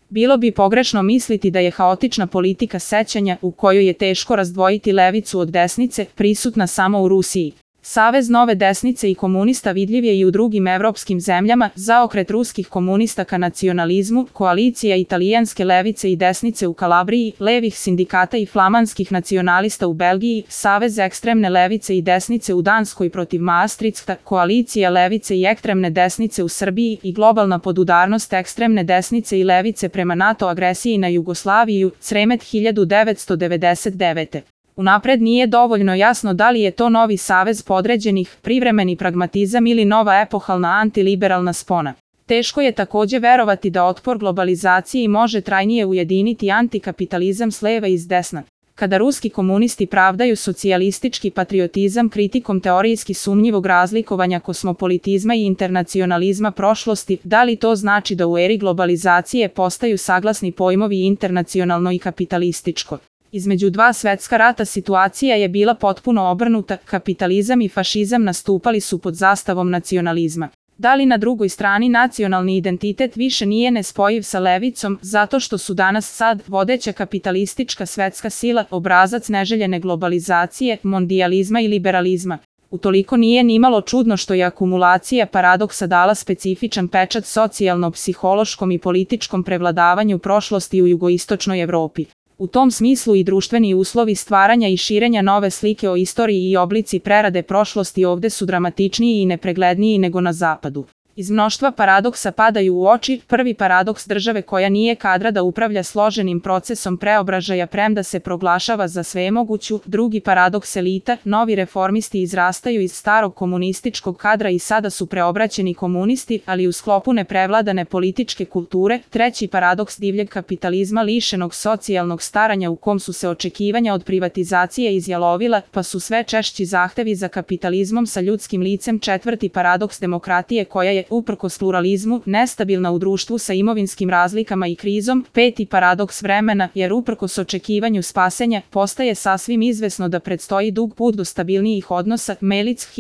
Bilo bi pogrešno misliti da je haotična politika sećanja, u kojoj je teško razdvojiti levicu od desnice, prisutna samo u Rusiji. Savez nove desnice i komunista vidljiv je i u drugim evropskim zemljama, zaokret ruskih komunista ka nacionalizmu, koalicija italijanske levice i desnice u Kalabriji, levih sindikata i flamanskih nacionalista u Belgiji, savez ekstremne levice i desnice u Danskoj protiv Maastrichta, koalicija levice i ekstremne desnice u Srbiji i globalna podudarnost ekstremne desnice i levice prema NATO agresiji na Jugoslaviju, Sremet 1999. Unapred nije dovoljno jasno da li je to novi savez podređenih, privremeni pragmatizam ili nova epohalna antiliberalna spona. Teško je takođe verovati da otpor globalizaciji može trajnije ujediniti antikapitalizam s leva i s desna. Kada ruski komunisti pravdaju socijalistički patriotizam kritikom teorijski sumnjivog razlikovanja kosmopolitizma i internacionalizma prošlosti, da li to znači da u eri globalizacije postaju saglasni pojmovi internacionalno i kapitalističko? Između dva svetska rata situacija je bila potpuno obrnuta, kapitalizam i fašizam nastupali su pod zastavom nacionalizma. Da li na drugoj strani nacionalni identitet više nije nespojiv sa levicom, zato što su danas sad vodeća kapitalistička svetska sila, obrazac neželjene globalizacije, mondijalizma i liberalizma? Utoliko nije nimalo čudno što je akumulacija paradoksa dala specifičan pečat socijalno-psihološkom i političkom prevladavanju prošlosti u jugoistočnoj Evropi. U tom smislu i društveni uslovi stvaranja i širenja nove slike o istoriji i oblici prerade prošlosti ovde su dramatičniji i nepregledniji nego na zapadu. Iz mnoštva paradoksa padaju u oči prvi paradoks države koja nije kadra da upravlja složenim procesom preobražaja premda se proglašava za svemoguću, drugi paradoks elita, novi reformisti izrastaju iz starog komunističkog kadra i sada su preobraćeni komunisti, ali u sklopu neprevladane političke kulture, treći paradoks divljeg kapitalizma lišenog socijalnog staranja u kom su se očekivanja od privatizacije izjalovila, pa su sve češći zahtevi za kapitalizmom sa ljudskim licem, četvrti paradoks demokratije koja je uprkos pluralizmu, nestabilna u društvu sa imovinskim razlikama i krizom, peti paradoks vremena, jer uprkos očekivanju spasenja, postaje sasvim izvesno da predstoji dug put do stabilnijih odnosa, Melic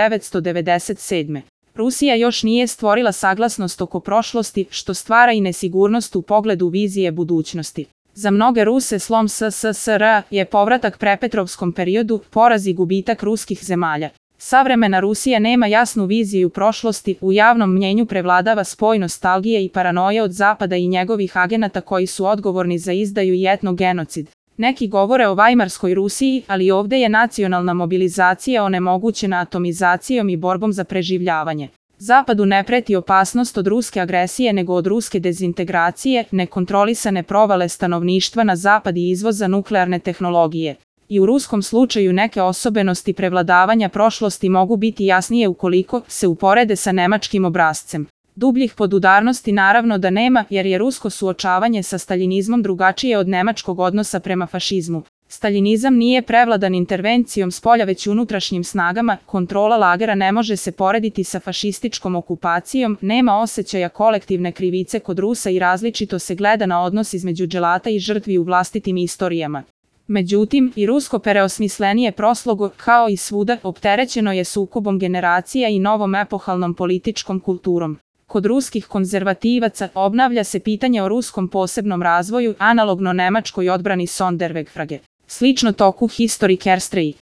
1997. Rusija još nije stvorila saglasnost oko prošlosti, što stvara i nesigurnost u pogledu vizije budućnosti. Za mnoge Ruse slom SSSR je povratak prepetrovskom periodu, poraz i gubitak ruskih zemalja. Savremena Rusija nema jasnu viziju prošlosti, u javnom mnjenju prevladava spoj nostalgije i paranoje od Zapada i njegovih agenata koji su odgovorni za izdaju i etnogenocid. Neki govore o Vajmarskoj Rusiji, ali ovde je nacionalna mobilizacija onemogućena atomizacijom i borbom za preživljavanje. Zapadu ne preti opasnost od ruske agresije nego od ruske dezintegracije, nekontrolisane provale stanovništva na zapad i izvoza nuklearne tehnologije. I u ruskom slučaju neke osobenosti prevladavanja prošlosti mogu biti jasnije ukoliko se uporede sa nemačkim obrascem. Dubljih podudarnosti naravno da nema, jer je rusko suočavanje sa staljinizmom drugačije od nemačkog odnosa prema fašizmu. Staljinizam nije prevladan intervencijom spolja već unutrašnjim snagama, kontrola lagera ne može se porediti sa fašističkom okupacijom, nema osjećaja kolektivne krivice kod Rusa i različito se gleda na odnos između dželata i žrtvi u vlastitim istorijama. Međutim, i rusko preosmislenije proslogo, kao i svuda, opterećeno je sukobom generacija i novom epohalnom političkom kulturom. Kod ruskih konzervativaca obnavlja se pitanje o ruskom posebnom razvoju, analogno nemačkoj odbrani Sonderwegfrage. Slično toku Historikerstrei.